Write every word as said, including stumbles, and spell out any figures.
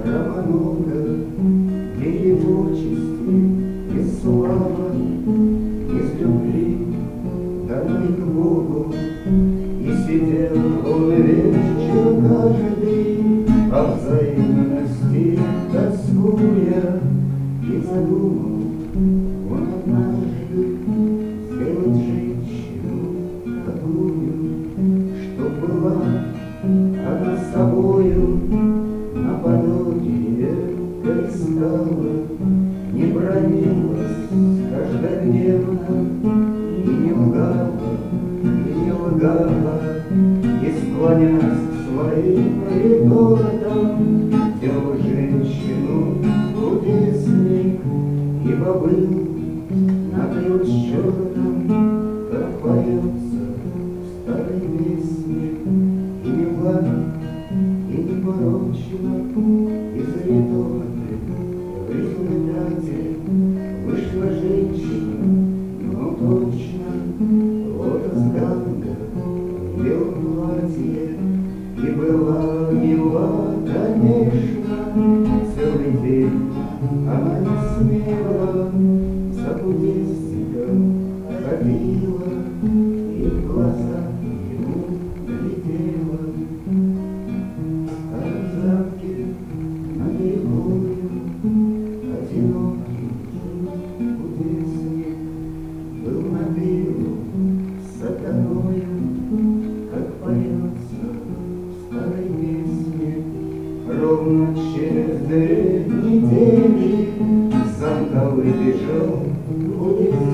много, где его почести и слава, из любви домой к Богу. И сидел он вечер каждый, о взаимности тоскуя, и задумал он однажды сделать женщину такую, чтоб была она собою наподобие перестала, не бранилась каждодневно и не лгала, и не лгала, и склонясь к своим рекордам, делал женщину кудесник, ибо был наперед с черным, как поется в старой песне, и не была, и не порочена, из редоты в результате вышла женщина, но точно лотос Ганга в белом платье, и была мила, конечно, целый день она не смела, за кудесником ходила и в глаза ему глядела. А в замке над рекою одинокий кудесник был на пиру с сатаною, как поется в старой песне. Ровно через две недели с замка выбежал кудесник.